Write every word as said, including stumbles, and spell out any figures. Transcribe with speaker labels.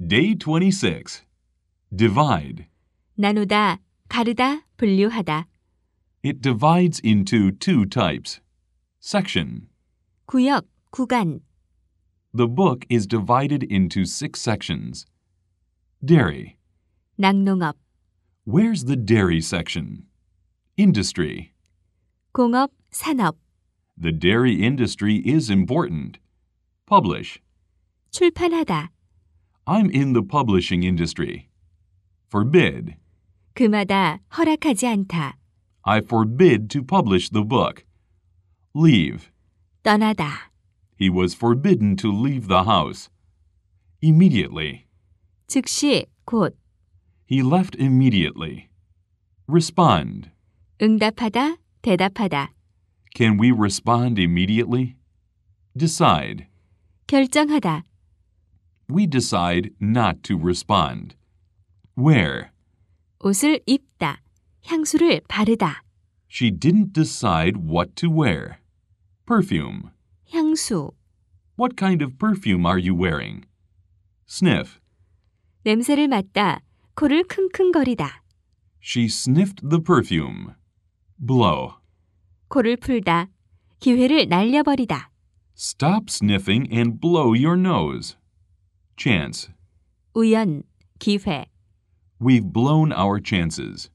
Speaker 1: Day twenty-six. Divide.
Speaker 2: 나누다, 가르다, 분류하다.
Speaker 1: It divides into two types. Section.
Speaker 2: 구역, 구간.
Speaker 1: The book is divided into six sections. Dairy.
Speaker 2: 낙농업,
Speaker 1: Where's the dairy section? Industry.
Speaker 2: 공업, 산업.
Speaker 1: The dairy industry is important. Publish.
Speaker 2: 출판하다.
Speaker 1: I'm in the publishing industry. Forbid.
Speaker 2: 그마다 허락하지 않다.
Speaker 1: I forbid to publish the book. Leave.
Speaker 2: 떠나다.
Speaker 1: He was forbidden to leave the house. Immediately.
Speaker 2: 즉시, 곧.
Speaker 1: He left immediately. Respond.
Speaker 2: 응답하다, 대답하다.
Speaker 1: Can we respond immediately? Decide.
Speaker 2: 결정하다.
Speaker 1: We decide not to respond. Wear.
Speaker 2: 옷을 입다. 향수를 바르다.
Speaker 1: She didn't decide what to wear. Perfume.
Speaker 2: 향수.
Speaker 1: What kind of perfume are you wearing? Sniff.
Speaker 2: 냄새를 맡다. 코를 킁킁거리다.
Speaker 1: She sniffed the perfume. Blow.
Speaker 2: 코를 풀다. 기회를 날려버리다.
Speaker 1: Stop sniffing and blow your nose. Chance.
Speaker 2: 우연, 기회.
Speaker 1: We've blown our chances.